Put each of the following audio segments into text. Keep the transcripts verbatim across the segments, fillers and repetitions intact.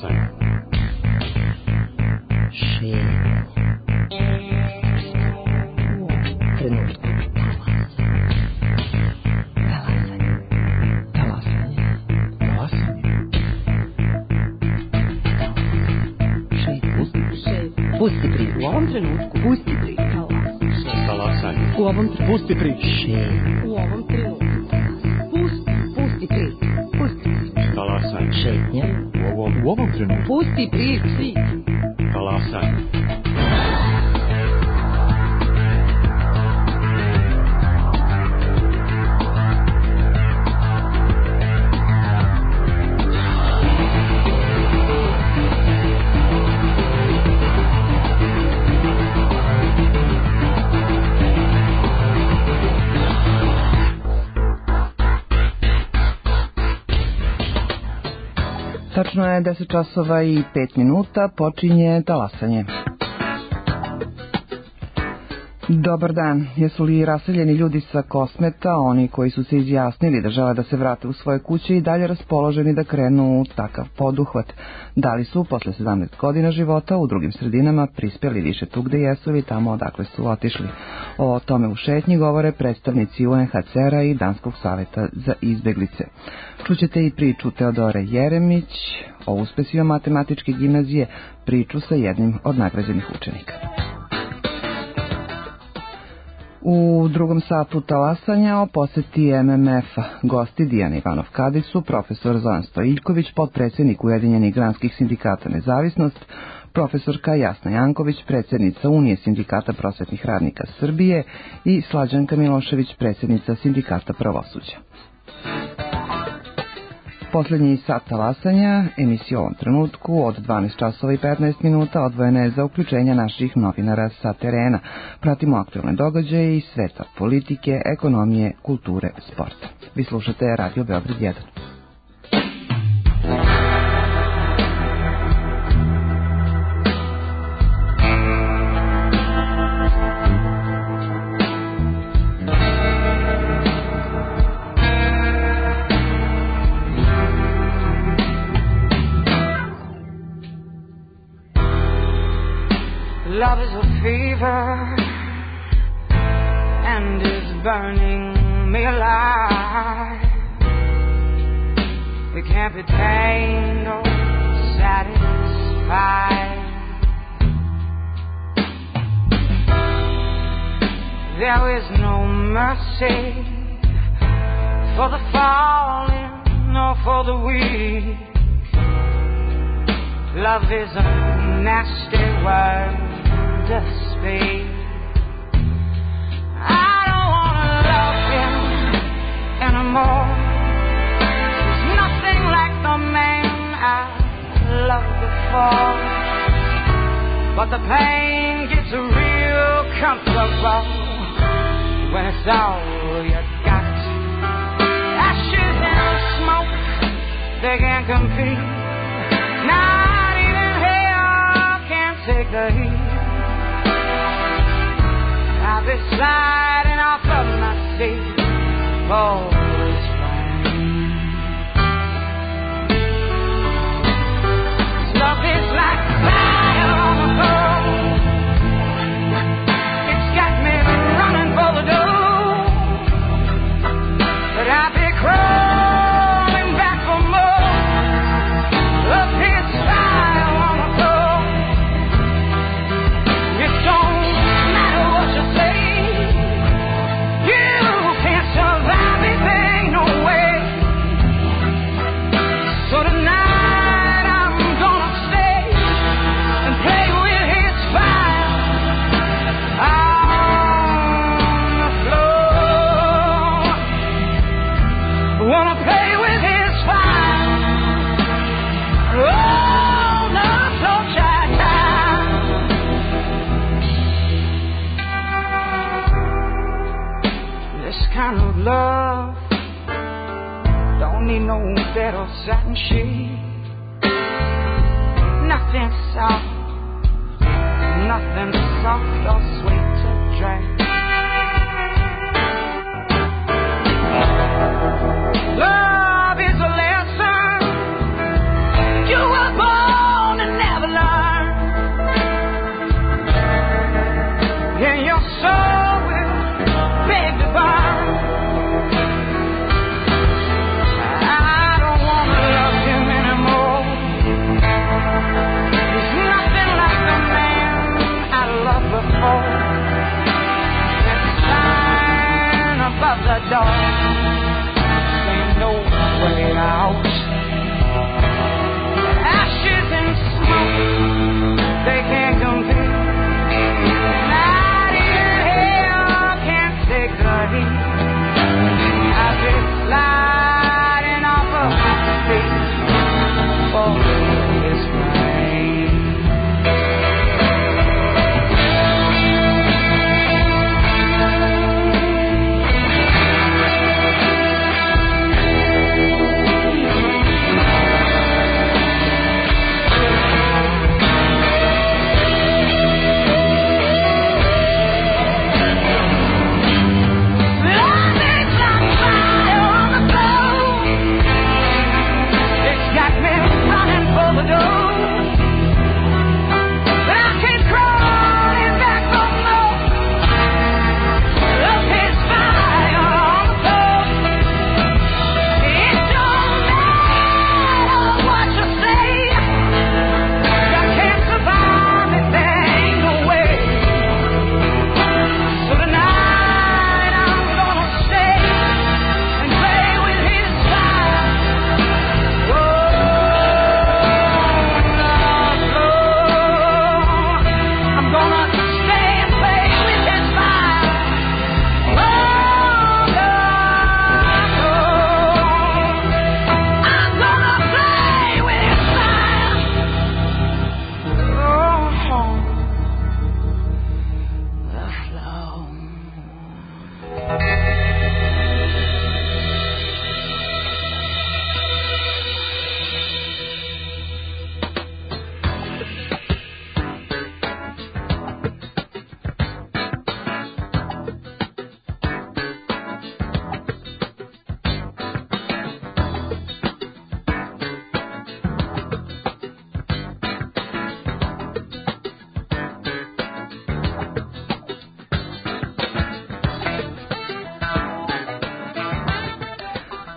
Talasanje. Šetnja. U trenutku. Talasanje. Talasanje. Talasanje. Šetnja. Šetnja. Pusti priču. U ovom trenutku. Pusti priču. Talasanje. U ovom trenutku. Pusti priču. Šetnja. U ovom trenutku. Pusti. Pusti priču. Pusti priču. Talasanje. Šetnja. U ovom, u ovom trenutku. Pusti priču. Talasanje. Tačno je deset časova i pet minuta, počinje Talasanje. Dobar dan. Jesu li raseljeni ljudi sa Kosmeta, oni koji su se izjasnili da žele da se vrate u svoje kuće i dalje raspoloženi da krenu u takav poduhvat? Da li su posle sedamnaest godina života u drugim sredinama prispjeli više tu gde jesu ili tamo odakle su otišli? O tome u šetnji govore predstavnici U N H C R-a i Danskog saveta za izbeglice. Čućete i priču Teodore Jeremić o uspesima matematičke gimnazije, priču sa jednim od nagrađenih učenika. U drugom satu Talasanja o poseti M M F-a gosti Dijana Ivanov-Kadić su profesor Zoran Stojiljković, potpredsjednik Ujedinjenih granskih sindikata Nezavisnost, profesorka Jasna Janković, predsjednica Unije sindikata prosvetnih radnika Srbije i Slađanka Milošević, predsjednica sindikata pravosuđa. Posljednji sat Talasanja, emisija u ovom trenutku od dvanaest časova i petnaest minuta odvojena je za uključenje naših novinara sa terena. Pratimo aktualne događaje iz sveta politike, ekonomije, kulture, sporta. Vi slušate Radio Beograd jedan. Love is a fever and is burning me alive. It can't be tamed or satisfied. There is no mercy for the fallen nor for the weak. Love is a nasty word to speak. I don't wanna love him anymore. There's nothing like the man I loved before. But the pain gets real comfortable when it's all you got. Ashes and smoke, they can't compete. Not even hell can take the heat. I'll be sliding off of my seat for this rain. Love is like fire on the floor. It's got me running for the door, but I'll be crawling back for more. Love is fire on the floor. It don't matter what you say. You can't survive it, ain't no way. So tonight I'm gonna stay and play with his fire on the floor. Wanna play with his fire on the floor, child. This kind of love don't need no bed or satin sheet. Nothing soft, nothing soft or sweet to drink. Love is a lesson you were born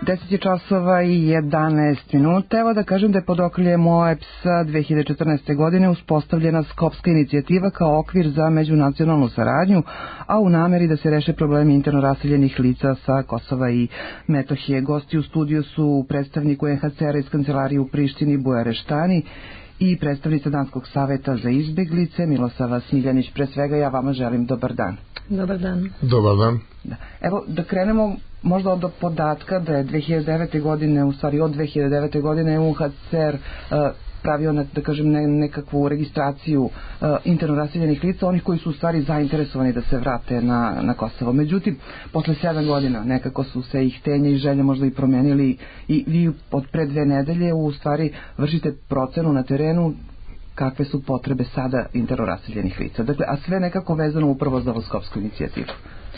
deset je časova i jedanaest minuta. Evo da kažem da je pod okriljem O E B S-a dve hiljade četrnaeste. godine uspostavljena Skopska inicijativa kao okvir za međunacionalnu saradnju, a u nameri da se reše problemi interno raseljenih lica sa Kosova i Metohije. Gosti u studiju su predstavnik U N H C R-a iz kancelarije u Prištini Buja Reštani i predstavnica Danskog saveta za izbeglice Milosava Smiljanić. Pre svega ja vama želim dobar dan. Dobar dan. Dobar dan. Da. Evo da krenemo možda od podatka da je dve hiljade devete. godine, u stvari od dve hiljade devete. godine U N H C R uh, pravio ne, da kažem ne, nekakvu registraciju uh, interno raseljenih lica, onih koji su u stvari zainteresovani da se vrate na, na Kosovo. Međutim, posle sedam godina nekako su se i htenje i želje možda i promenili i vi od pre dve nedelje u stvari vršite procenu na terenu kakve su potrebe sada interno raseljenih lica. Dakle, a sve nekako vezano upravo za ovu Skopsku inicijativu.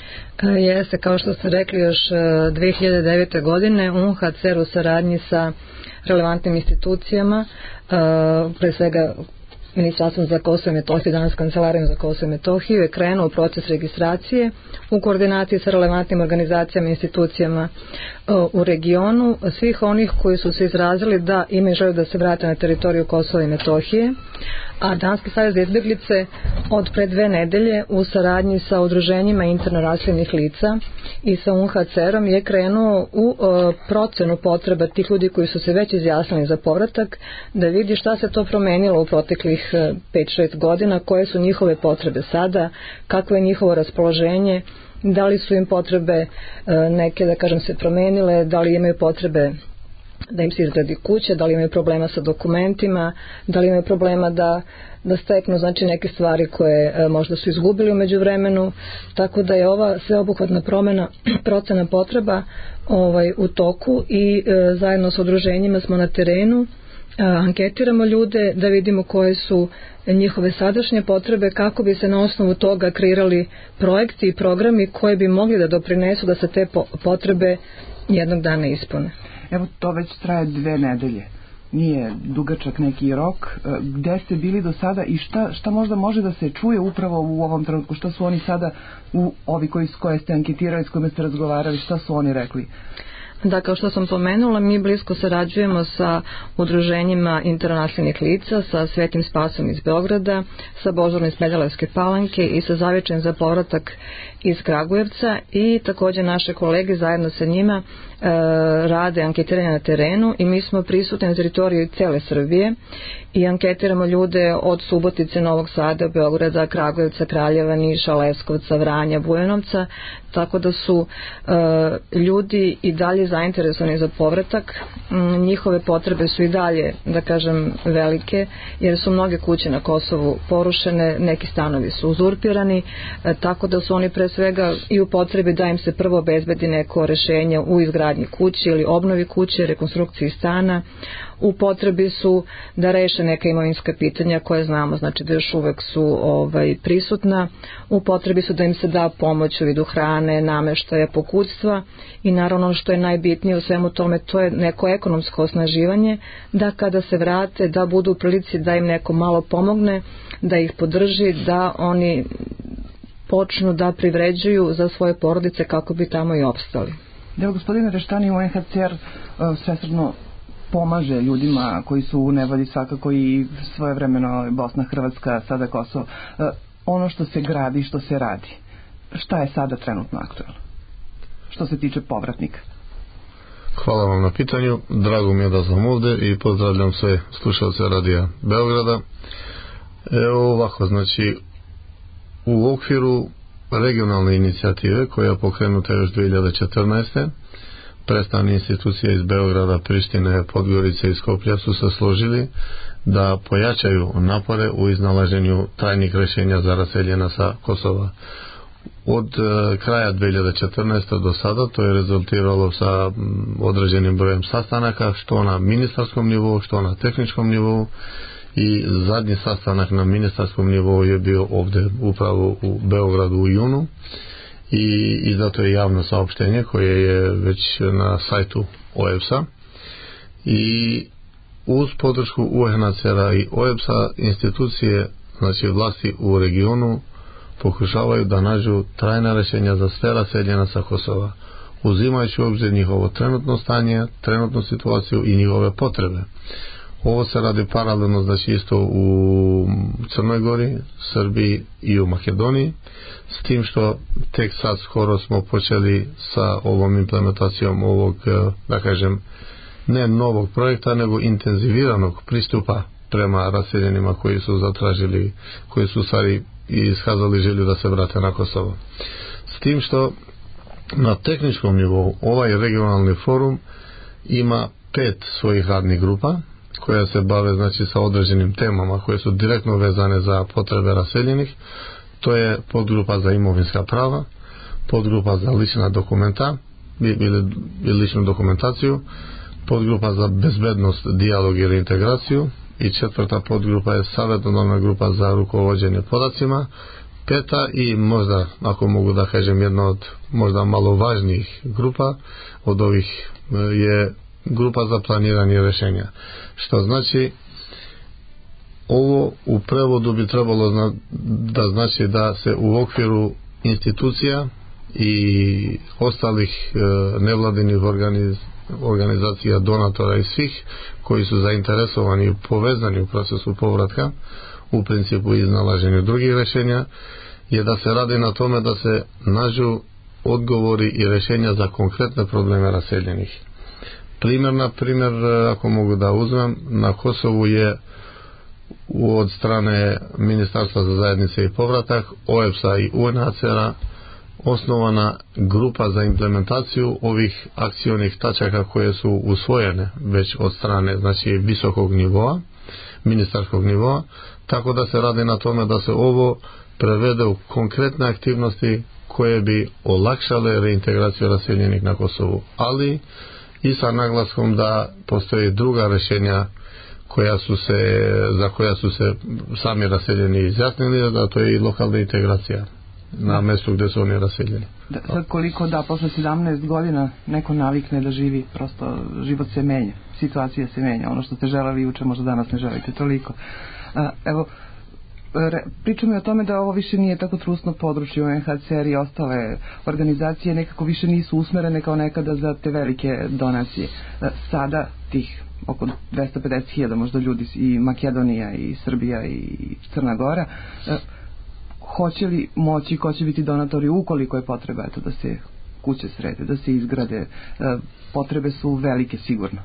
Jeste, kao što ste rekli, još dve hiljade devete. godine U N H C R u saradnji sa relevantnim institucijama, pre svega Ministarstvom za Kosovo i Metohiju, danas Kancelarijom za Kosovo i Metohiju, je krenuo proces registracije u koordinaciji sa relevantnim organizacijama i institucijama u regionu svih onih koji su se izrazili da imaju želju da se vrate na teritoriju Kosova i Metohije, a Danski savez za izbeglice od pre dve nedelje u saradnji sa udruženjima interno raseljenih lica i sa U N H C R-om je krenuo u uh, procenu potreba tih ljudi koji su se već izjasnili za povratak, da vidi šta se to promenilo u proteklih uh, pet šest godina, koje su njihove potrebe sada, kakvo je njihovo raspoloženje, da li su im potrebe uh, neke, da kažem, se promenile, da li imaju potrebe da im se izgradi kuće, da li imaju problema sa dokumentima, da li imaju problema da, da steknu znači neke stvari koje e, možda su izgubili u međuvremenu, tako da je ova sveobuhvatna promena procena potreba ovaj, u toku i e, zajedno sa udruženjima smo na terenu, e, anketiramo ljude da vidimo koje su njihove sadašnje potrebe, kako bi se na osnovu toga kreirali projekti i programi koji bi mogli da doprinesu da se te po, potrebe jednog dana ispune. Evo, to već traje dve nedelje. Nije dugačak neki rok. Gde ste bili do sada i šta, šta možda može da se čuje upravo u ovom trenutku? Šta su oni sada, u ovi koji, koje ste anketirali, s kojima ste razgovarali, šta su oni rekli? Da, kao što sam pomenula, mi blisko sarađujemo sa udruženjima interno raseljenih lica, sa Svetim Spasom iz Beograda, sa Božurom iz Smederevske Palanke i sa Zavičajem za povratak iz Kragujevca, i također naše kolege zajedno sa njima e, rade anketiranje na terenu i mi smo prisutni na teritoriju cele Srbije i anketiramo ljude od Subotice, Novog Sada, Beograda, Kragujevca, Kraljeva, Niša, Leskovca, Vranja, Bujanovca, tako da su e, ljudi i dalje zainteresovani za povratak. M, njihove potrebe su i dalje, da kažem, velike, jer su mnoge kuće na Kosovu porušene, neki stanovi su uzurpirani, e, tako da su oni pre svega i u potrebi da im se prvo obezbedi neko rešenje u izgradnji kuće ili obnovi kuće, rekonstrukciji stana. U potrebi su da reše neka imovinska pitanja koje znamo, znači da još uvek su ovaj, prisutna. U potrebi su da im se da pomoć u vidu hrane, nameštaja, pokućstva i naravno što je najbitnije u svemu tome, to je neko ekonomsko osnaživanje, da kada se vrate da budu u prilici da im neko malo pomogne, da ih podrži, da oni počnu da privređuju za svoje porodice kako bi tamo i opstali. Evo, gospodine Reštani, U N H C R uh, svesrdno pomaže ljudima koji su u nevolji, svakako i svojevremeno Bosna, Hrvatska, sada Kosovo. Uh, ono što se gradi, što se radi, šta je sada trenutno aktualno što se tiče povratnika? Hvala vam na pitanju, drago mi je da sam ovde i pozdravljam sve slušalce Radija Beograda. Evo ovako, znači u okviru regionalne inicijative koja je pokrenuta još dve hiljade četrnaeste. predstavne institucije iz Beograda, Prištine, Podgorice i Skoplja su se složili da pojačaju napore u iznalaženju trajnih rešenja za raseljena sa Kosova. Od e, kraja dve hiljade četrnaeste. do sada to je rezultiralo sa m, određenim brojem sastanaka, što na ministarskom nivou, što na tehničkom nivou, i zadnji sastanak na ministarskom nivou je bio ovde upravo u Beogradu u junu, i, i zato je javno saopštenje koje je već na sajtu O E B S-a, i uz podršku U N H C R-a i O E B S-a institucije, znači vlasti u regionu, pokušavaju da nađu trajna rešenja za sve raseljena sa Kosova. uzimajući u obzir njihovo trenutno stanje, trenutnu situaciju i njihove potrebe. Ovo se radi paralelno, znači isto u Crnoj Gori, Srbiji i u Makedoniji, s tim što tek sad skoro smo počeli sa ovom implementacijom ovog, da kažem, ne novog projekta, nego intenziviranog pristupa prema raseljenima koji su zatražili, koji su stvari i iskazali želju da se vrate na Kosovo. S tim što na tehničkom nivou ovaj regionalni forum ima pet svojih radnih grupa koja se bave, znači, sa određenim temama koje su direktno vezane za potrebe raseljenih. To je podgrupa za imovinska prava, podgrupa za lična dokumenta ili, ili ličnu dokumentaciju, podgrupa za bezbednost, dijalog i reintegraciju i četvrta podgrupa je savjetodavna grupa za rukovođenje podacima. Peta i možda, ako mogu da kažem, jedna od možda malo važnijih grupa od ovih je grupa za planiranje rješenja. Što znači, ovo u prevodu bi trebalo zna, da znači da se u okviru institucija i ostalih e, nevladinih organiz, organizacija, donatora i svih koji su zainteresovani i povezani u procesu povratka, u principu iznalaženju drugih rješenja, je da se radi na tome da se nađu odgovori i rješenja za konkretne probleme raseljenih. Primjer, na primjer, ako mogu da uzmem, na Kosovu je od strane Ministarstva za zajednice i povratak, O E B S-a i U N H C R-a osnovana grupa za implementaciju ovih akcionih tačaka koje su usvojene već od strane, znači, visokog nivoa, ministarskog nivoa, tako da se radi na tome da se ovo prevede u konkretne aktivnosti koje bi olakšale reintegraciju raseljenih na Kosovu, ali i sa naglaskom da postoje druga rješenja koja su se, za koja su se sami raseljeni izjasnili, da to je i lokalna integracija na mjestu gdje su oni raseljeni. Da, sad koliko da posle sedamnaest godina neko navikne da živi, prosto život se menja, situacija se menja, ono što ste želeli juče možda danas ne želite toliko. A, evo, pričamo o tome da ovo više nije tako trusno područje. U N H C R i ostale organizacije nekako više nisu usmerene kao nekada za te velike donacije. Sada tih oko dvesta pedeset hiljada možda ljudi i Makedonija i Srbija i Crna Gora, hoće li moći, ko će biti donatori ukoliko je potreba, eto, da se kuće srede, da se izgrade, potrebe su velike sigurno.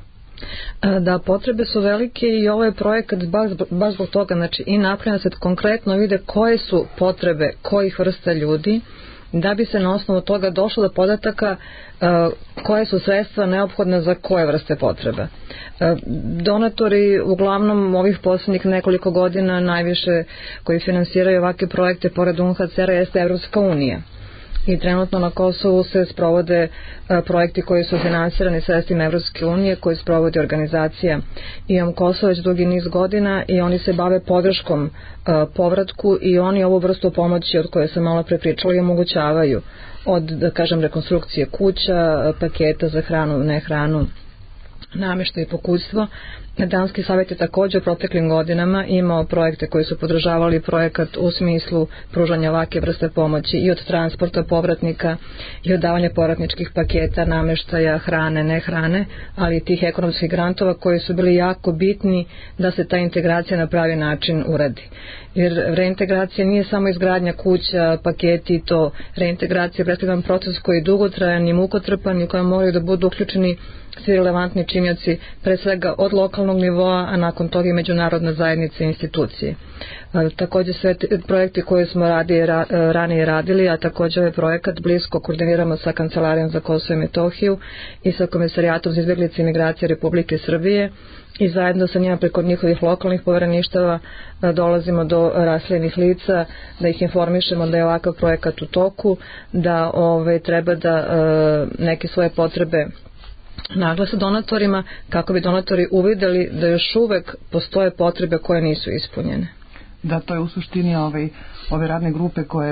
Da, potrebe su velike i ovaj projekat baš, baš zbog toga, znači, i napravljeno se konkretno vide koje su potrebe kojih vrsta ljudi, da bi se na osnovu toga došlo do podataka uh, koje su sredstva neophodne za koje vrste potrebe. Uh, donatori uglavnom ovih posljednjih nekoliko godina najviše koji finansiraju ovakve projekte pored U N H C R-a jeste Evropska unija. I trenutno na Kosovu se sprovode a, projekti koji su finansirani sredstvima Evropske unije, koji sprovodi organizacija I O M Kosovo već dugi niz godina i oni se bave podrškom a, povratku i oni ovu vrstu pomoći od koje sam malo prepričala i omogućavaju od, da kažem, rekonstrukcije kuća, paketa za hranu, ne hranu, namještaj i pokućstvo. Danski savjet je također u proteklim godinama imao projekte koji su podržavali projekat u smislu pružanja ovakve vrste pomoći i od transporta povratnika i od davanja povratničkih paketa, namještaja, hrane, ne hrane, ali i tih ekonomskih grantova koji su bili jako bitni da se ta integracija na pravi način uradi. Jer reintegracija nije samo izgradnja kuća, paketi, to reintegracija predstavlja proces koji je dugotrajan i mukotrpan i kojem moraju da budu uključeni svi relevantni činioci, pre svega od lokalnog nivoa, a nakon toga i međunarodna zajednica i institucije. E, također sve projekte koje smo radi, ra, ranije radili, a također ovaj projekat blisko koordiniramo sa Kancelarijom za Kosovo i Metohiju i sa Komisarijatom za izbjeglice i migracije Republike Srbije i zajedno sa njima preko njihovih lokalnih povjereništava dolazimo do raseljenih lica, da ih informišemo da je ovakav projekat u toku, da ove, treba da e, neke svoje potrebe naglase donatorima kako bi donatori uvidjeli da još uvek postoje potrebe koje nisu ispunjene. Da, to je u suštini ovaj, ove radne grupe koje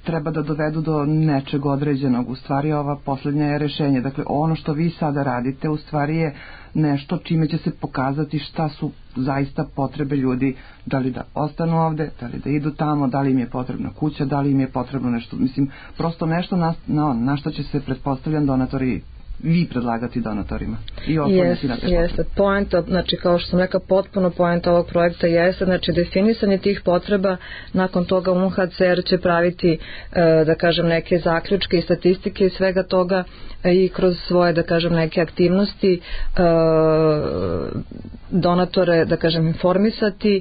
treba da dovedu do nečeg određenog. U stvari ova poslednja je rešenje. Dakle, ono što vi sada radite u stvari je nešto čime će se pokazati šta su zaista potrebe ljudi, da li da ostanu ovde, da li da idu tamo, da li im je potrebna kuća, da li im je potrebno nešto, mislim, prosto nešto na, na, na što će se, pretpostavljam, donatori vi predlagati donatorima i oslanjati na te potrebe. Jeste, poenta, znači kao što sam rekla, potpuno poenta ovog projekta jeste, znači definisanje tih potreba, nakon toga U N H C R će praviti, da kažem, neke zaključke i statistike i svega toga i kroz svoje, da kažem, neke aktivnosti donatore, da kažem, informisati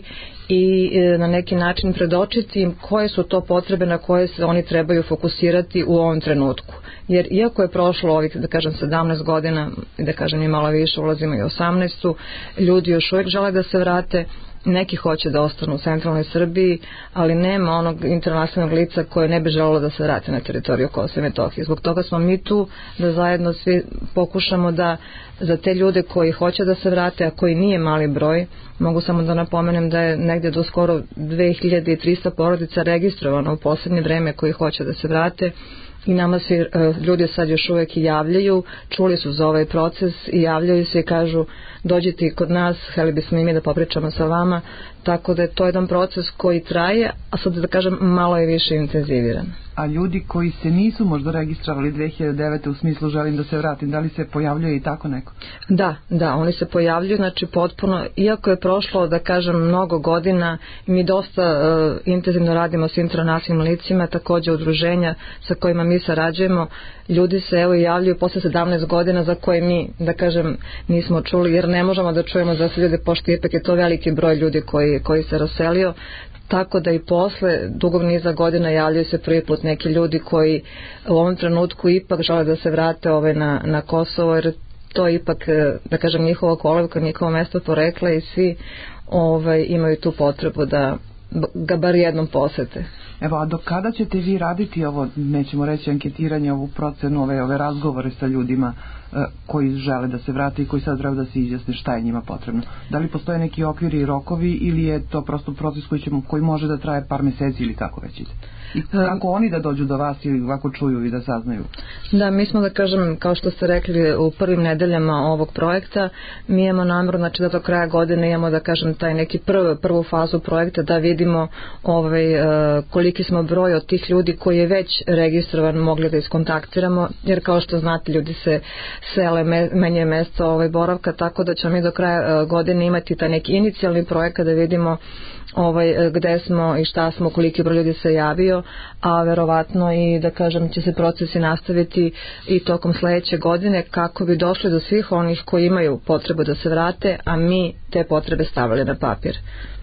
i na neki način predočiti im koje su to potrebe na koje se oni trebaju fokusirati u ovom trenutku. Jer iako je prošlo ovih, da kažem, sedamnaest godina, da kažem i malo više, ulazimo i osamnaestu, ljudi još uvijek žele da se vrate, neki hoće da ostanu u centralnoj Srbiji, ali nema onog internacionalnog lica koje ne bi želelo da se vrate na teritoriju Kosova i Metohije. Zbog toga smo mi tu da zajedno svi pokušamo da za te ljude koji hoće da se vrate, a koji nije mali broj, mogu samo da napomenem da je negdje do skoro dve hiljade trista porodica registrovano u posljednje vreme koji hoće da se vrate, i nama se ljudi sad još uvijek i javljaju, čuli su za ovaj proces i javljaju se i kažu dođite i kod nas, htjeli bismo i mi da popričamo sa vama, tako da je to jedan proces koji traje, a sad da kažem malo je više intenziviran. A ljudi koji se nisu možda registrovali dve hiljade devete u smislu želim da se vratim, da li se pojavljuje i tako neko? Da, da, oni se pojavljuju, znači potpuno, iako je prošlo, da kažem, mnogo godina, mi dosta uh, intenzivno radimo s internacionalnim licima, također udruženja sa kojima mi sarađujemo, ljudi se evo javljaju posle sedamnaest godina za koje mi, da kažem, nismo čuli, jer ne možemo da čujemo za se ljude, pošto ipak je to veliki broj ljudi koji, koji se raselio, tako da i posle dugog niza godina javljaju se prvi put neki ljudi koji u ovom trenutku ipak žele da se vrate ovaj na, na Kosovo, jer to je ipak, da kažem, njihova kolevka, njihovo mesto porekla i svi ovaj, imaju tu potrebu da ga bar jednom posete. Evo, a do kada ćete vi raditi ovo, nećemo reći anketiranje, ovu procenu, ove, ove razgovore sa ljudima e, koji žele da se vrate i koji sad treba da se izjasne šta je njima potrebno? Da li postoje neki okviri i rokovi ili je to prosto proces koji, ćemo, koji može da traje par meseci ili kako već ide? I kako oni da dođu do vas ili ovako čuju i da saznaju? Da, mi smo, da kažem, kao što ste rekli, u prvim nedeljama ovog projekta, mi imamo namjeru, znači da do kraja godine imamo, da kažem, taj neki prv, prvu fazu projekta, da vidimo ovaj, koliki smo broj od tih ljudi koji je već registrovan mogli da iskontaktiramo, jer kao što znate, ljudi se sele, menjaju mesto ovaj, boravka, tako da ćemo mi do kraja godine imati taj neki inicijalni projekat da vidimo ovaj, gde smo i šta smo, koliki broj ljudi se javio, a verovatno i, da kažem, će se procesi nastaviti i tokom sledeće godine kako bi došli do svih onih koji imaju potrebu da se vrate, a mi te potrebe stavili na papir.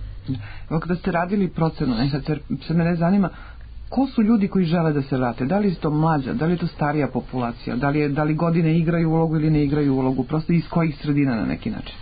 Evo, kada ste radili procenu, ne, sad se mene zanima, ko su ljudi koji žele da se vrate? Da li je to mlađa, da li je to starija populacija, da li, je, da li godine igraju ulogu ili ne igraju ulogu, prosto iz kojih sredina na neki način?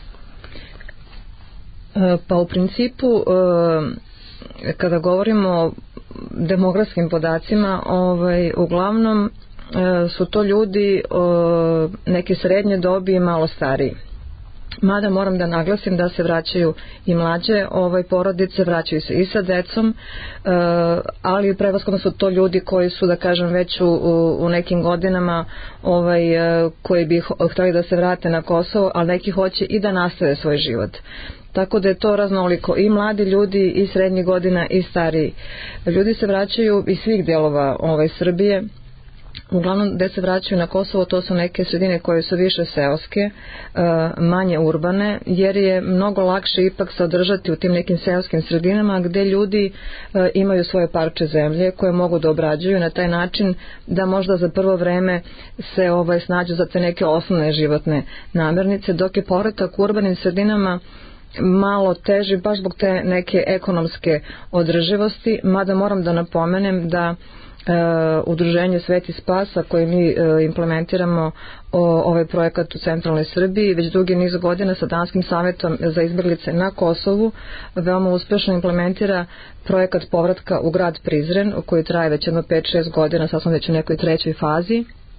Pa u principu kada govorimo o demografskim podacima, ovaj, uglavnom su to ljudi neke srednje dobi i malo stariji. Mada moram da naglasim da se vraćaju i mlađe ovaj, porodice, vraćaju se i sa decom, ali prevashodno su to ljudi koji su, da kažem, već u, u nekim godinama ovaj, koji bi htjeli da se vrate na Kosovo, ali neki hoće i da nastave svoj život. Tako da je to raznoliko, i mladi ljudi i srednjih godina i stariji. Ljudi se vraćaju iz svih dijelova ovaj, Srbije. Uglavnom gde se vraćaju na Kosovo, to su neke sredine koje su više seoske, manje urbane, jer je mnogo lakše ipak se održati u tim nekim seoskim sredinama gde ljudi imaju svoje parče zemlje koje mogu da obrađuju na taj način da možda za prvo vreme se ovaj, snađu za te neke osnovne životne namirnice, dok je povratak u urbanim sredinama malo teži baš zbog te neke ekonomske održivosti, mada moram da napomenem da e, udruženje Sveti Spasa koje mi e, implementiramo o, ovaj projekat u centralnoj Srbiji već dugi niz godina sa Danskim savjetom za izbjeglice na Kosovu veoma uspješno implementira projekat povratka u grad Prizren koji traje već jedno pet šest godina, sad smo već u nekoj trećoj fazi.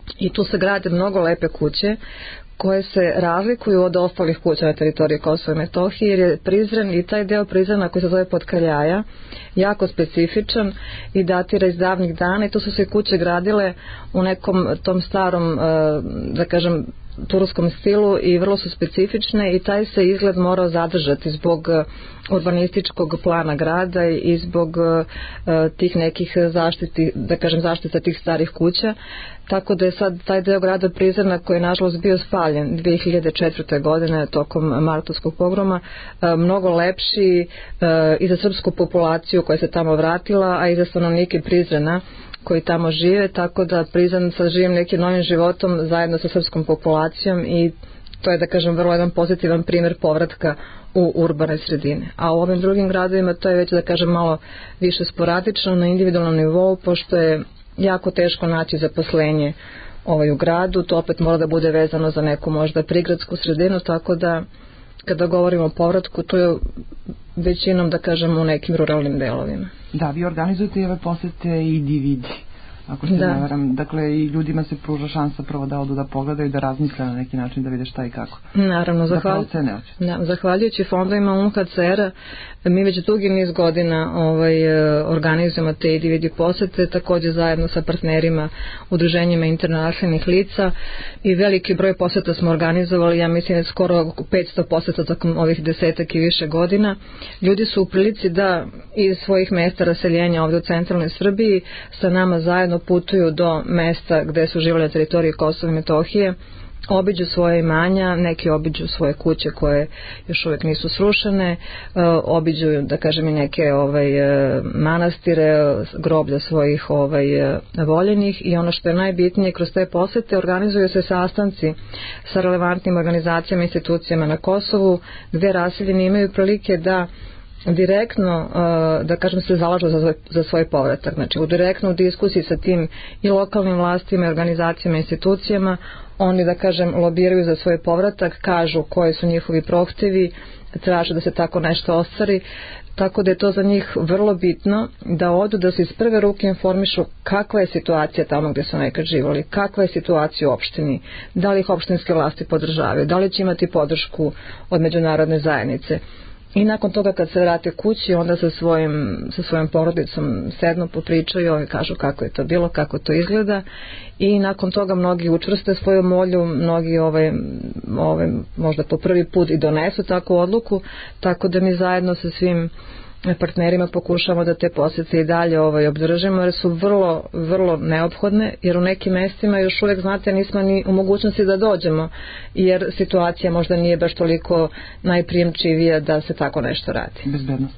i tu se grade mnogo lepe kuće koje se razlikuju od ostalih kuća na teritoriji Kosova i Metohije, jer je Prizren i taj deo Prizrena koji se zove Potkaljaja jako specifičan i datira iz davnih dana, i tu su se kuće gradile u nekom tom starom, da kažem, turskom stilu i vrlo su specifične, i taj se izgled morao zadržati zbog urbanističkog plana grada i zbog uh, tih nekih zaštiti, da kažem, zaštita tih starih kuća. Tako da je sad taj deo grada Prizrena, koji je nažalost bio spaljen dvije hiljade četvrte. godine tokom martovskog pogroma, uh, mnogo lepši uh, i za srpsku populaciju koja se tamo vratila, a i za stanovnike Prizrena koji tamo žive, tako da Prizren sad živim nekim novim životom zajedno sa srpskom populacijom, i to je, da kažem, vrlo jedan pozitivan primjer povratka u urbane sredine. A u ovim drugim gradovima to je već, da kažem, malo više sporadično na individualnom nivou, pošto je jako teško naći zaposlenje ovaj u gradu, to opet mora da bude vezano za neku možda prigradsku sredinu, tako da kada govorimo o povratku, to je većinom, da kažem, u nekim ruralnim delovima. Da, vi organizujete i ove posete i D V D, ako se da. ne varam. Dakle, i ljudima se pruža šansa prvo da odu da pogledaju, da razmisle na neki način, da vide šta i kako. Naravno, da zahvalj... da, zahvaljujući fondovima U N H C R-a, mi već dugi niz godina ovaj, organizujemo te i D V D posete, također zajedno sa partnerima, udruženjima internacionalnih lica, i veliki broj poseta smo organizovali, ja mislim skoro petsto poseta tokom ovih desetak i više godina. Ljudi su u prilici da iz svojih mesta raseljenja ovdje u centralnoj Srbiji sa nama zajedno putuju do mesta gde su živjeli na teritoriji Kosova i Metohije, obiđu svoje imanja, neki obiđu svoje kuće koje još uvijek nisu srušene, obiđu, da kažem, i neke ovaj, manastire, groblja svojih ovaj, voljenih, i ono što je najbitnije, kroz te posete organizuju se sastanci sa relevantnim organizacijama i institucijama na Kosovu, gde raseljeni imaju prilike da direktno, da kažem, se zalažu za svoj, za svoj povratak. Znači, u direktnu diskusiji sa tim i lokalnim vlastima, organizacijama, institucijama, oni, da kažem, lobiraju za svoj povratak, kažu koji su njihovi prohtjevi, traže da se tako nešto ostvari, tako da je to za njih vrlo bitno da odu, da se iz prve ruke informišu kakva je situacija tamo gdje su nekad živjeli, kakva je situacija u opštini, da li ih opštinske vlasti podržavaju, da li će imati podršku od međunarodne zajednice. I nakon toga kad se vrate kući, onda sa svojim, sa svojom porodicom sednu, popričaju i kažu kako je to bilo, kako to izgleda, i nakon toga mnogi učvrste svoju molju, mnogi ovaj, ovaj, možda po prvi put i donesu takvu odluku, tako da mi zajedno sa svim partnerima pokušamo da te posete i dalje ovaj, obdržimo, jer su vrlo, vrlo neophodne, jer u nekim mestima još uvijek, znate, nismo ni u mogućnosti da dođemo, jer situacija možda nije baš toliko najprijemčivija da se tako nešto radi. Bezbednost?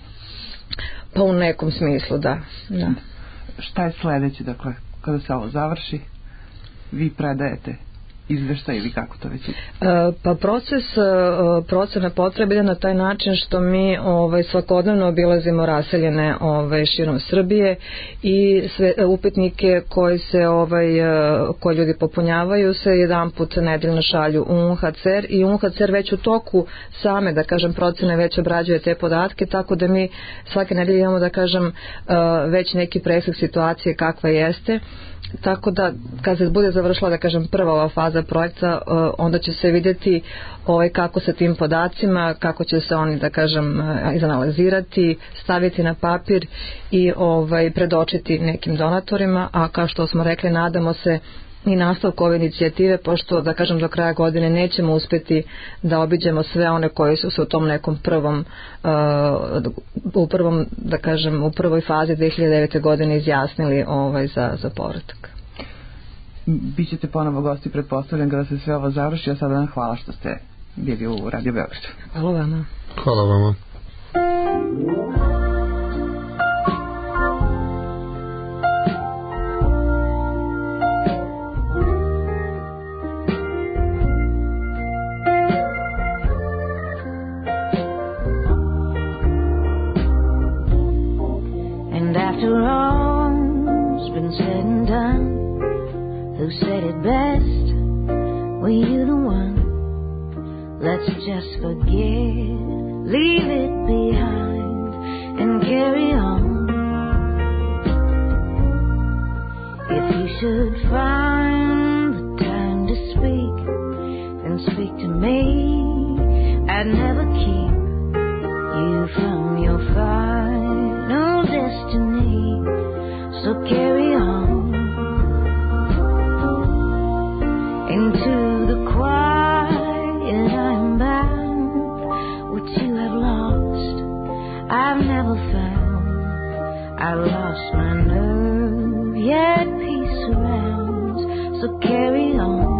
Pa u nekom smislu, da. da. Šta je sledeće, dakle, kada se ovo završi, vi predajete izveštaj ili kako to već ide? Pa proces procena potrebe ide na taj način što mi ovaj, svakodnevno obilazimo raseljene ovaj, širom Srbije, i sve upitnike koji se ovaj, koji ljudi popunjavaju se jedan put nedeljno šalju u U N H C R, i U N H C R već u toku same, da kažem, procene već obrađuje te podatke, tako da mi svake nedelje imamo, da kažem, već neki preslik situacije kakva jeste. Tako da kad se bude završila, da kažem, prva ova faza projekta, onda će se vidjeti ovaj, kako sa tim podacima, kako će se oni, da kažem, izanalizirati, staviti na papir i ovaj, predočiti nekim donatorima, a kao što smo rekli, nadamo se i nastavku ove inicijative, pošto, da kažem, do kraja godine nećemo uspjeti da obiđemo sve one koji su se u tom nekom prvom uh, u prvom, da kažem, u prvoj fazi dvije hiljade devete. godine izjasnili ovaj, za, za povratak. Bićete ponovo gosti, pretpostavljam, kada se sve ovo završi, a sada vam hvala što ste bili u Radio Beogradu. Hvala vama. Hvala vama. After all's been said and done, who said it best? Were you the one? Let's just forget, leave it behind and carry on. If you should find the Into the quiet I'm bound. What you have lost, I've never found. I lost my nerve, yet peace surrounds. So carry on.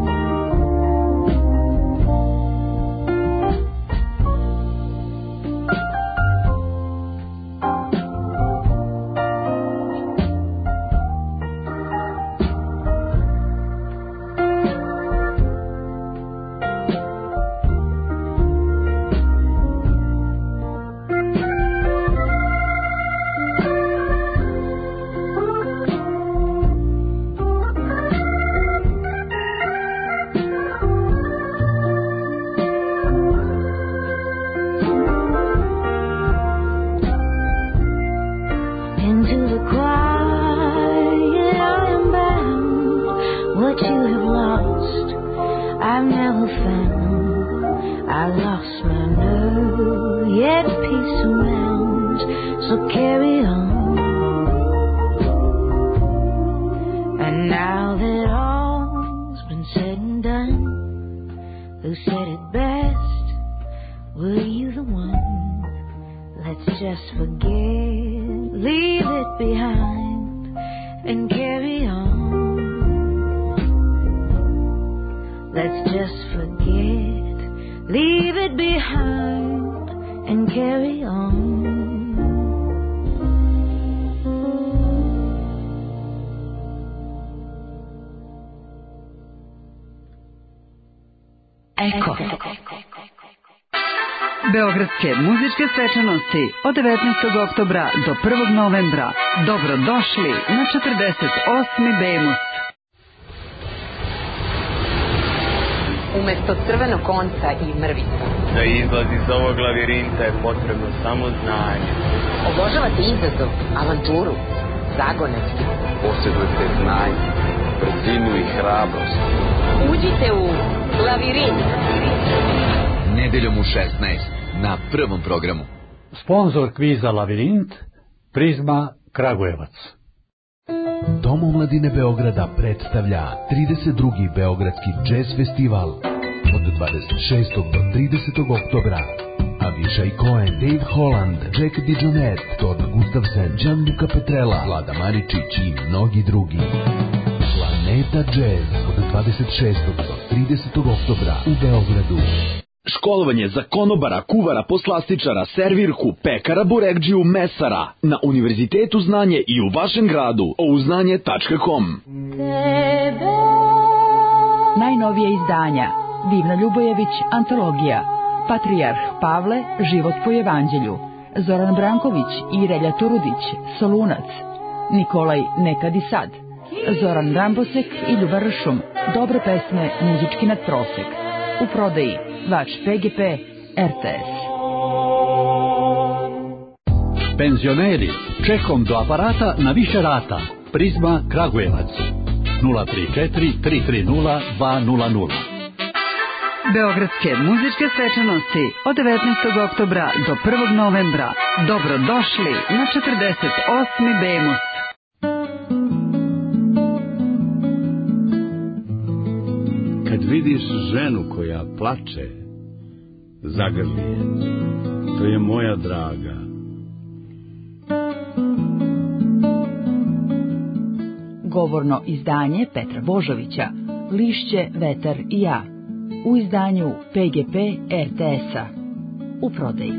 Beogradske muzičke svečanosti od devetnaestog oktobra do prvog novembra. Dobrodošli na četrdeset osmi Bemus. Umesto crvenog konca i mrvica. Da izlaz iz ovog lavirinta je potrebno samo znanje. Obožavate izazov, avanturu, zagonetke. Posjedujete znanje, brzinu i hrabrost. Uđite u lavirint. Nedeljom u šesnaest na prvom programu. Sponzor kviza Lavirint, Prizma Kragujevac. Dom omladine Beograda predstavlja trideset drugi Beogradski džez festival od dvadeset šestog do tridesetog oktobra. Avishai Cohen, Dave Holland, Jack DeJohnette, Todd Gustafson, Gianluca Petrella, Vlada Maričić i mnogi drugi. Planeta Jazz od dvadeset šestog do tridesetog oktobra u Beogradu. Školovanje za konobara, kuvara, poslastičara, servirku, pekara, burekđiju, mesara na Univerzitetu znanje i u vašem gradu ouznanje tačka com. Najnovije izdanja Divna Ljubojević, antologija, Patrijarh Pavle, život po evanđelju, Zoran Branković i Relja Turudić, Solunac, Nikolaj Nekad i sad, Zoran Rambosek i Ljubar Ršum, dobre pesme, muzički nadprosek. U prodaji Vač P G P, R T S. Penzioneri, čekom do aparata na više rata. Prizma Kragujevac. nula tri četiri tri tri nula dva nula nula. Beogradske muzičke svečanosti od devetnaestog oktobra do prvog novembra. Dobrodošli na četrdeset osmi Bemus. Kad vidiš ženu koja plače, zagrli je. To je moja draga. Govorno izdanje Petra Božovića, Lišće, vetar i ja. U izdanju P G P R T S-a. U prodaji.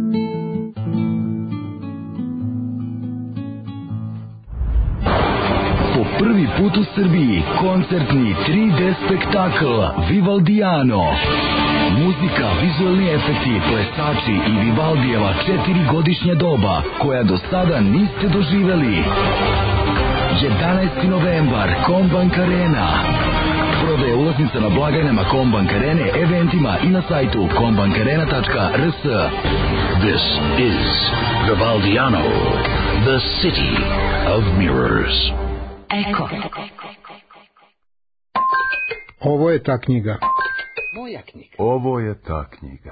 Po prvi put u Srbiji koncertni tri D spektakl Vivaldiano. Muzika, vizualni efekti, plesači i Vivaldijeva četiri godišnja doba koja do sada niste doživeli. jedanaesti novembar, Kombank Arena. Prodaje ulaznica na blagajnama Kombank Arene, eventima i na sajtu kombankarena tačka r s. This is Vivaldiano, the city of mirrors. Eko. Ovo je ta knjiga. Moja knjiga. Ovo je ta knjiga.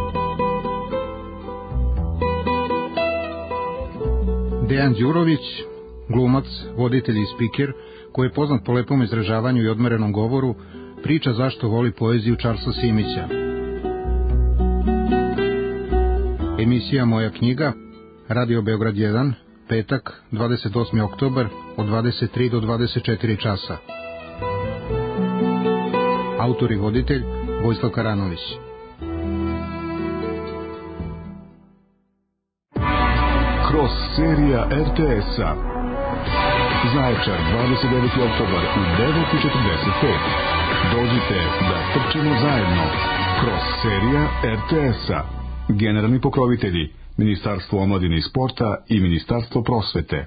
Dejan Đurović, glumac, voditelj i spiker, koji je poznat po lepom izražavanju i odmerenom govoru, priča zašto voli poeziju Charlesa Simića. Emisija Moja knjiga, Radio Beograd jedan, petak, dvadeset osmi oktobar, od dvadeset tri do dvadeset četiri časa. Autor i voditelj Vojislav Karanović. Cross serija er te es-a. Zaječar, dvadeset deveti oktobar u devet i četrdeset pet. Dođite da trčimo zajedno. Cross serija er te es-a. Generalni pokrovitelji Ministarstvo omladine i sporta i Ministarstvo prosvete.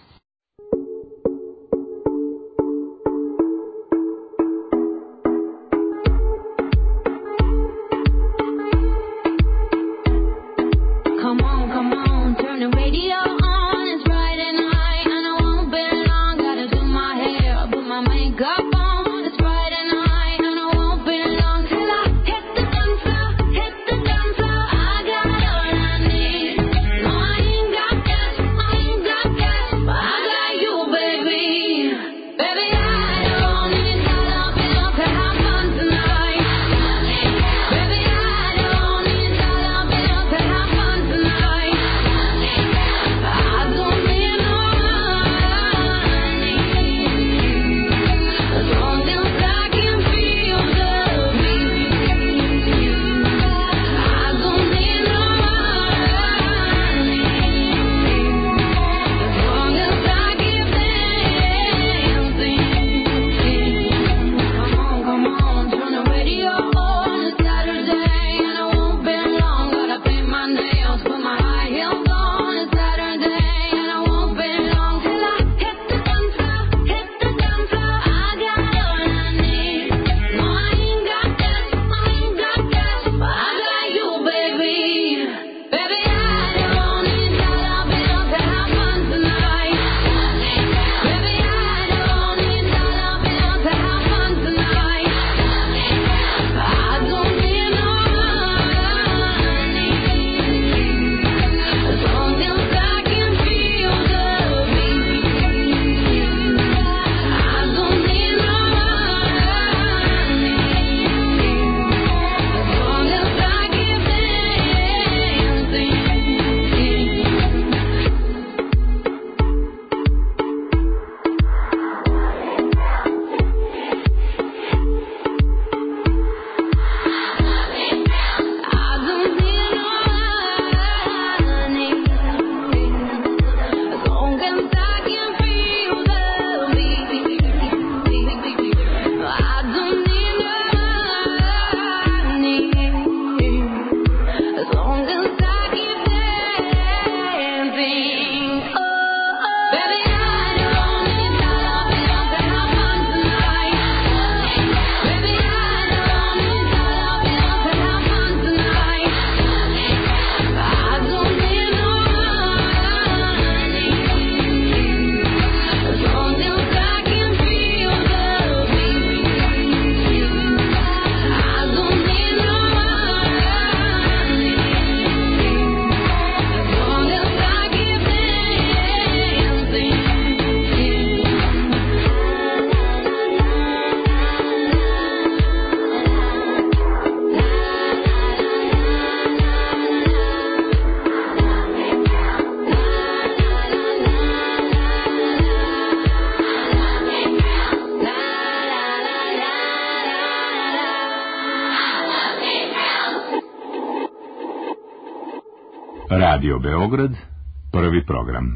Radio Beograd, prvi program.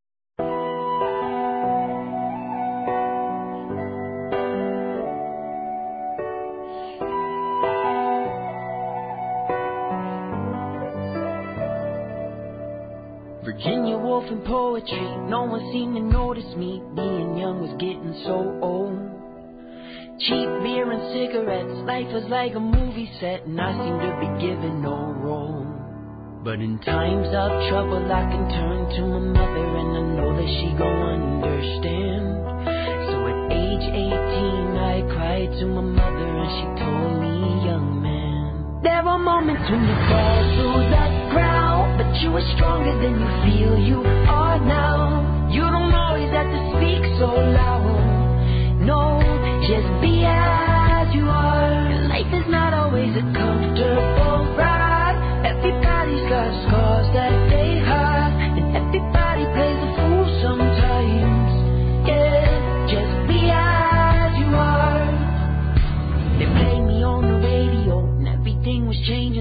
Virginia Woolf and poetry, no one seemed to notice me. Being young was getting so old. Cheap beer and cigarettes, life was like a movie set, and I seemed to be given no role. But in times of trouble I can turn to my mother, and I know that she gon' understand. So at age eighteen I cried to my mother, and she told me, young man, there are moments when you fall through the crowd, but you are stronger than you feel you are now. You don't always have to speak so loud. No, just be as you are.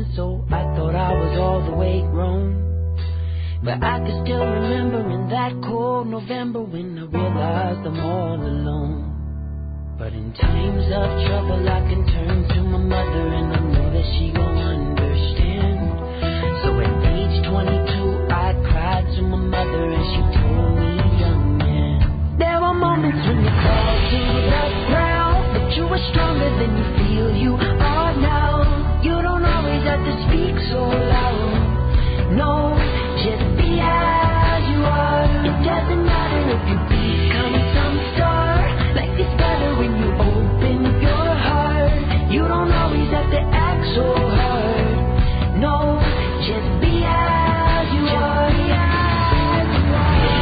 so I thought I was all the way grown. But I can still remember in that cold November when I realized I'm all alone. But in times of trouble I can turn to my mother and I know that she gon' understand. So at age twenty-two I cried to my mother and she told me, young man, there were moments when you fall to the ground, but you were stronger than you feel you are now. You don't always have to speak so loud. No, just be as you are. It doesn't matter if you become some star. Life is better when you open your heart. You don't always have to act so hard. No, just be as you are. Be as you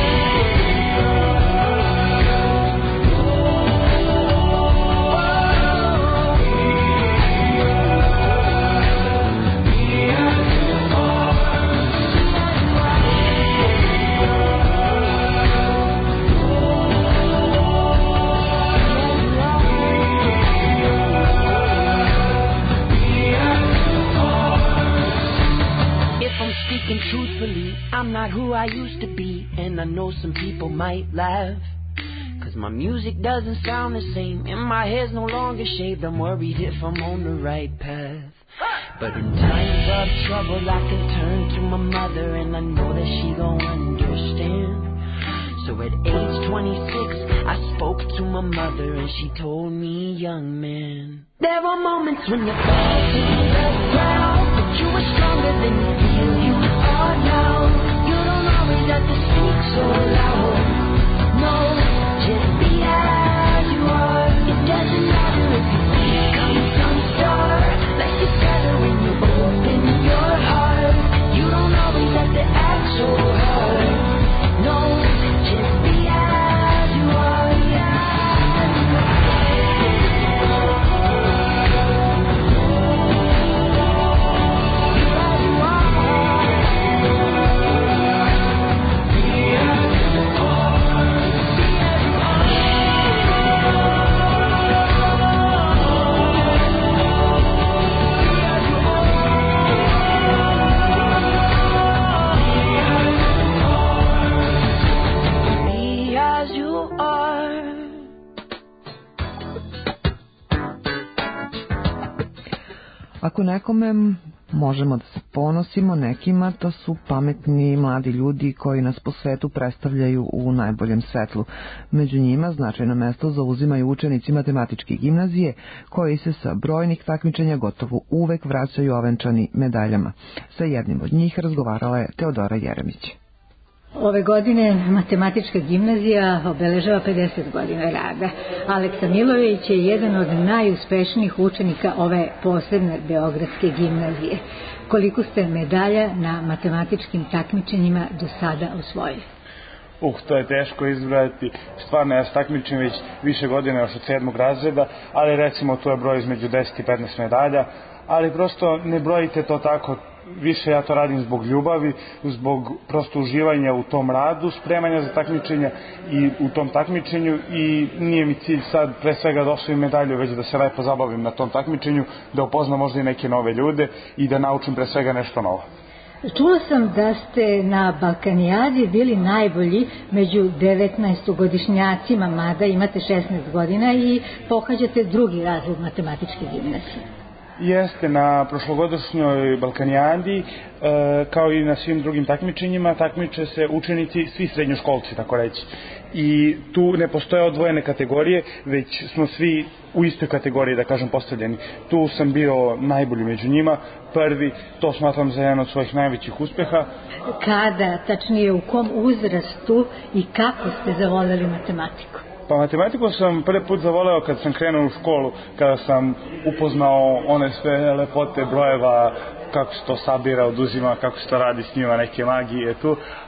Speaking truthfully, I'm not who I used to be, and I know some people might laugh, cause my music doesn't sound the same, and my hair's no longer shaved. I'm worried if I'm on the right path. But in times of trouble I can turn to my mother, and I know that she gon' understand. So at age twenty-six I spoke to my mother and she told me, young man, there are moments when you fall to the ground, but you are stronger than you feel you are now. You don't always have to speak so loud. No, just be as you are. It doesn't matter if you become some star. Life is better when you open your heart. You don't always have to act so hard. No, just be as you are. Ako nekome možemo da se ponosimo, nekima to su pametni mladi ljudi koji nas po svetu predstavljaju u najboljem svetlu. Među njima značajno mesto zauzimaju učenici matematičke gimnazije koji se sa brojnih takmičenja gotovo uvek vraćaju ovenčani medaljama. Sa jednim od njih razgovarala je Teodora Jeremić. Ove godine matematička gimnazija obeležava pedeset godina rada. Aleksa Milović je jedan od najuspešnijih učenika ove posebne beogradske gimnazije. Koliko ste medalja na matematičkim takmičenjima do sada osvojili? Uh, to je teško izbrojati. Stvarno ja se takmičim već više godina, još od sedmog razreda, ali recimo to je broj između deset i petnaest medalja, ali prosto ne brojite to tako. Više ja to radim zbog ljubavi, zbog prosto uživanja u tom radu, spremanja za takmičenja i u tom takmičenju, i nije mi cilj sad pre svega da osvojim medalju, već da se lepo zabavim na tom takmičenju, da upoznam možda i neke nove ljude i da naučim pre svega nešto novo. Čula sam da ste na Balkanijadi bili najbolji među devetnaestogodišnjacima, mada imate šesnaest godina i pohađate drugi razred matematičke gimnazije. Jeste, na prošlogodišnjoj Balkanijadi, e, kao i na svim drugim takmičenjima, takmiče se učenici, svi srednjoškolci, tako reći. I tu ne postoje odvojene kategorije, već smo svi u istoj kategoriji, da kažem, postavljeni. Tu sam bio najbolji među njima, prvi, to smatram za jedan od svojih najvećih uspeha. Kada, tačnije u kom uzrastu i kako ste zavoleli matematiku? Pa matematiku sam prvi put zavoleo kad sam krenuo u školu, kada sam upoznao one sve lepote brojeva, kako se to sabira, oduzima, kako se to radi s njima, neke magije tu,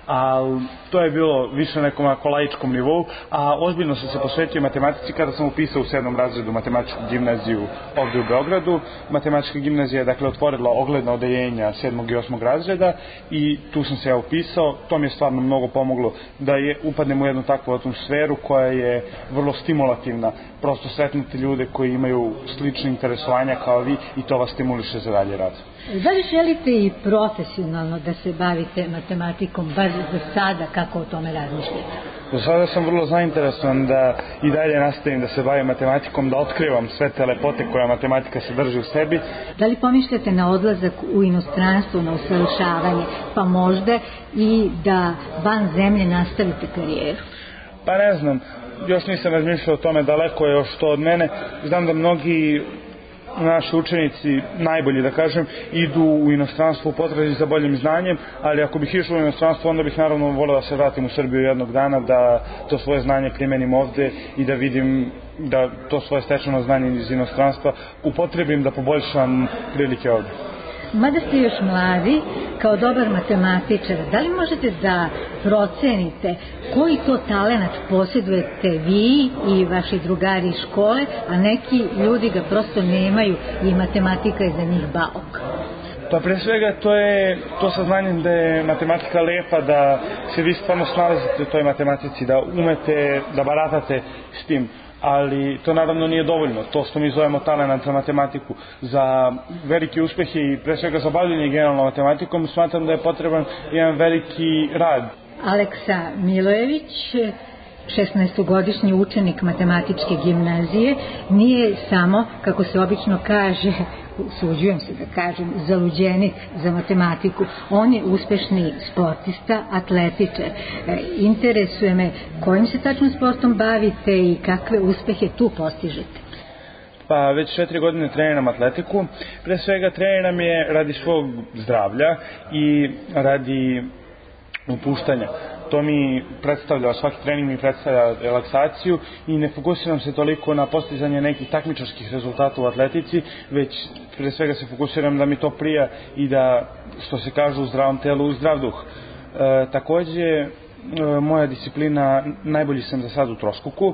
ali to je bilo više na nekom laičkom nivou, a ozbiljno sam se posvetio matematici kada sam upisao u sedmom razredu matematičku gimnaziju ovde u Beogradu. Matematička gimnazija je dakle otvorila ogledna odeljenja sedmog i osmog razreda i tu sam se ja upisao. To mi je stvarno mnogo pomoglo da je upadnem u jednu takvu atmosferu koja je vrlo stimulativna. Prosto sretnete ljude koji imaju slične interesovanja kao vi i to vas stimuliše za dalje rad. Da li želite i profesionalno da se bavite matematikom, bar za sada, kako o tome razmišljate? Do sada sam vrlo zainteresovan da i dalje nastavim da se bavim matematikom, da otkrivam sve te lepote koja matematika sadrži u sebi. Da li pomišljate na odlazak u inostranstvo, na usavršavanje, pa možda i da van zemlje nastavite karijeru? Pa ne znam, još nisam razmišljao o tome, daleko je još to od mene. Znam da mnogi naši učenici, najbolji da kažem, idu u inostranstvo u potrazi za boljim znanjem, ali ako bih išao u inostranstvo, onda bih naravno volio da se vratim u Srbiju jednog dana, da to svoje znanje primenim ovde i da vidim da to svoje stečeno znanje iz inostranstva upotrebim da poboljšam prilike ovde. Mada ste još mladi, kao dobar matematičar, da li možete da procenite koji to talenat posjedujete vi i vaši drugari iz škole, a neki ljudi ga prosto nemaju i matematika je za njih bauk? Pa pre svega to je to saznanje da je matematika lepa, da se vi stvarno snalazite u toj matematici, da umete da baratate s tim. Ali to naravno nije dovoljno, to što mi zovemo talent za matematiku. Za velike uspehe i pre svega za bavljenje generalno matematikom smatram da je potreban jedan veliki rad. Aleksa Milojević, šesnaestogodišnji učenik matematičke gimnazije, nije samo, kako se obično kaže, usuđujem se da kažem, zaluđenik za matematiku. On je uspešni sportista, atletičar. E, interesuje me kojim se tačno sportom bavite i kakve uspehe tu postižete? Pa već četiri godine treniram atletiku. Pre svega treniram je radi svog zdravlja i radi opuštanja. To mi predstavlja, svaki trening mi predstavlja relaksaciju i ne fokusiram se toliko na postizanje nekih takmičarskih rezultata u atletici, već pre svega se fokusiram da mi to prija i da, što se kaže, u zdravom telu, u zdrav duh. E, takođe, e, moja disciplina, najbolji sam za sad u troskoku,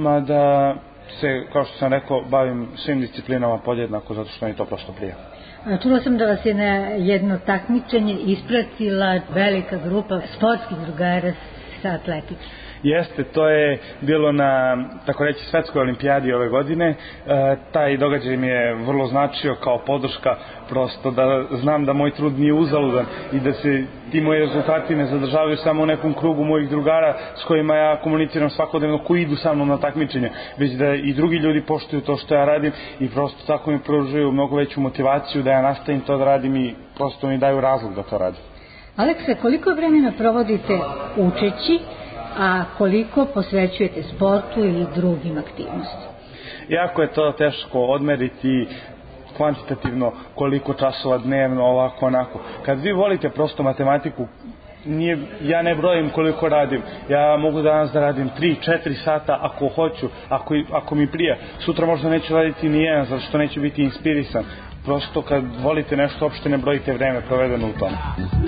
mada se, kao što sam rekao, bavim svim disciplinama podjednako zato što mi to prosto prija. Čula sam da vas je na jedno takmičenje ispratila velika grupa sportskih drugara sa atletike. Jeste, to je bilo na, tako reći, svetskoj olimpijadi ove godine. E, taj događaj mi je vrlo značio kao podrška, prosto da znam da moj trud nije uzaludan i da se ti moji rezultati ne zadržavaju samo u nekom krugu mojih drugara s kojima ja komuniciram svakodnevno, koji idu sa mnom na takmičenje, već da i drugi ljudi poštuju to što ja radim i prosto tako mi pružuju mnogo veću motivaciju da ja nastavim to da radim i prosto mi daju razlog da to radim. Aleksa, koliko vremena provodite učeći, a koliko posvećujete sportu ili drugim aktivnostima? Jako je to teško odmeriti kvantitativno koliko časova dnevno, ovako, onako. Kad vi volite prosto matematiku, nije, ja ne brojim koliko radim. Ja mogu danas da radim tri četiri sata ako hoću, ako, ako mi prija. Sutra možda neću raditi ni jedan, zato što neću biti inspirisan. Prosto kad volite nešto, uopšte ne brojite vreme provedeno u tome.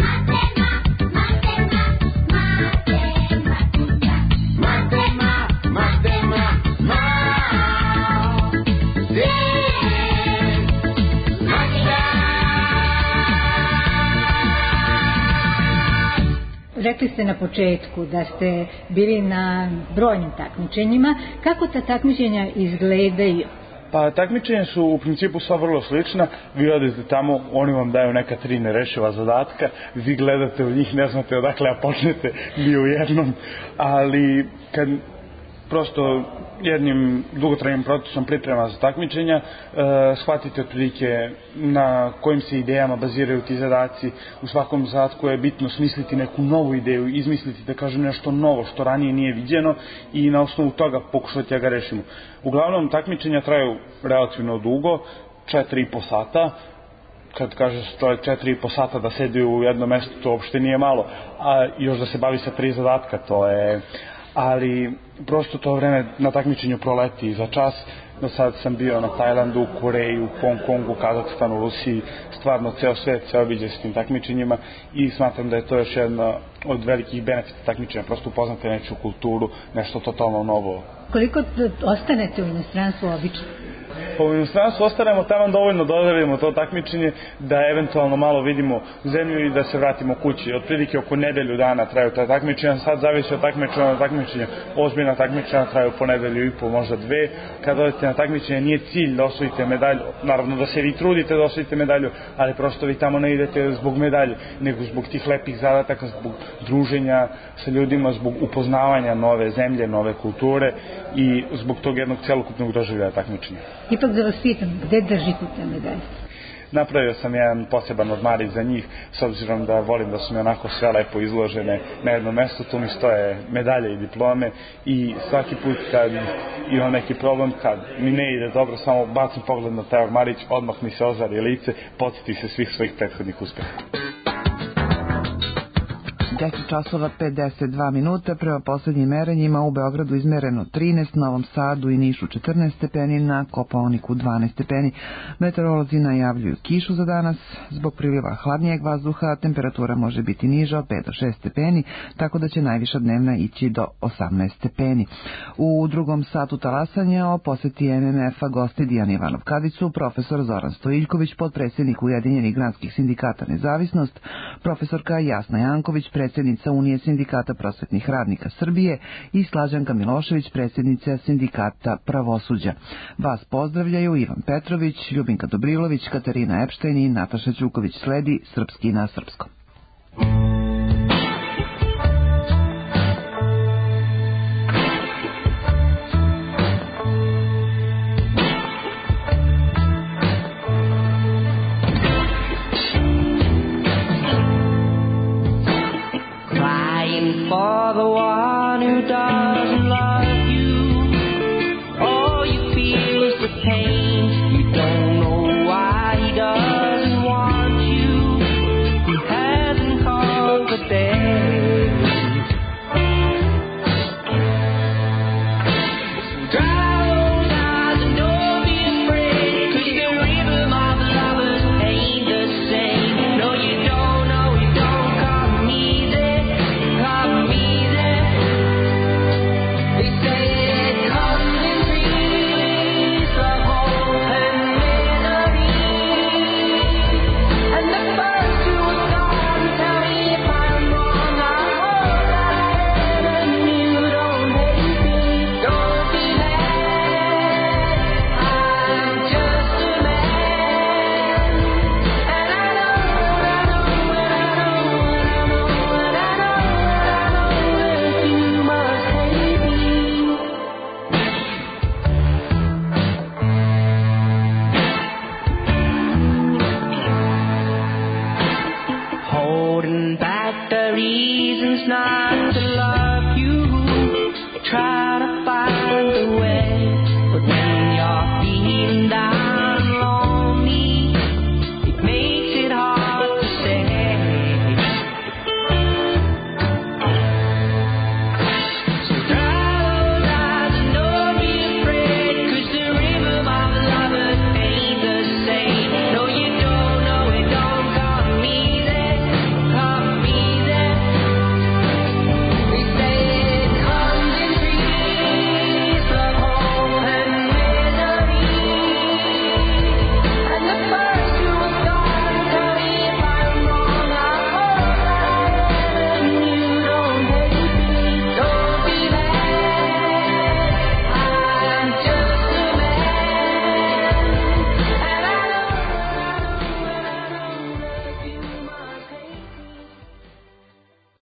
Rekli ste na početku da ste bili na brojnim takmičenjima. Kako ta takmičenja izgledaju? Pa takmičenja su u principu sva vrlo slična. Vi odete tamo, oni vam daju neka tri nerešiva zadatka, vi gledate u njih, ne znate odakle ja počnete ni u jednom, ali kad prosto jednim dugotrajnim procesom priprema za takmičenja, e, shvatite otprilike na kojim se idejama baziraju ti zadaci. U svakom zadatku je bitno smisliti neku novu ideju, izmisliti, da kažem, nešto novo što ranije nije viđeno i na osnovu toga pokušati da ga rešimo. Uglavnom, takmičenja traju relativno dugo, četiri i po sata. Kad kaže to je četiri i po sata da sedi u jednom mestu, to uopšte nije malo, a još da se bavi sa tri zadatka, to je... ali prosto to vreme na takmičenju proleti za čas. Do sad sam bio na Tajlandu, Koreji, Hong Kongu, Kazahstanu, Rusiji, stvarno ceo svet se obiđe s tim takmičenjima i smatram da je to još jedna od velikih benefita takmičenja, prosto upoznate nečiju kulturu, nešto totalno novo. Koliko ostanete u inostranstvu obično? U inostranstvu ostanemo tamo dovoljno da odradimo to takmičenje, da eventualno malo vidimo zemlju i da se vratimo kući. Otprilike oko nedelju dana traju ta takmičenja, sad zavisi od takmičenja na takmičenja. Ozbiljna takmičenja traju po nedelju i po, možda dve. Kad odete na takmičenje nije cilj da osvojite medalju, naravno da se vi trudite da osvojite medalju, ali prosto vi tamo ne idete zbog medalje, nego zbog tih lepih zadataka, zbog druženja sa ljudima, zbog upoznavanja nove zemlje, nove kulture i zbog tog jednog celokupnog doživljaja takmičenja. Ipak da vas pitam, gde držite te medalje? Napravio sam jedan poseban ormarić za njih, s obzirom da volim da su mi onako sve lepo izložene na jednom mestu, tu mi stoje medalje i diplome i svaki put kad imam neki problem, kad mi ne ide dobro, samo bacim pogled na taj ormarić, odmah mi se ozari lice, podsjeti se svih svojih prethodnih uspeha. deset časova pedeset dva minuta, prema poslednjim merenjima u Beogradu izmereno trinaest, Novom Sadu i Nišu četrnaest stepeni, na Kopaoniku dvanaest stepeni. Meteorolozi najavljuju kišu za danas, zbog priliva hladnijeg vazduha temperatura može biti niža od pet do šest stepeni, tako da će najviša dnevna ići do osamnaest stepeni. U drugom satu talasanja o poseti M M F-a gosti Dijan Ivanov Kadicu, profesor Zoran Stojiljković, potpredsjednik Ujedinjenih granskih sindikata Nezavisnost, profesorka Jasna Janković, predsjednica Unije sindikata prosvetnih radnika Srbije i Slađanka Milošević, predsjednica sindikata Pravosuđa. Vas pozdravljaju Ivan Petrović, Ljubinka Dobrilović, Katarina Epštajn i Nataša Đuković. Sledi Srpski na srpskom.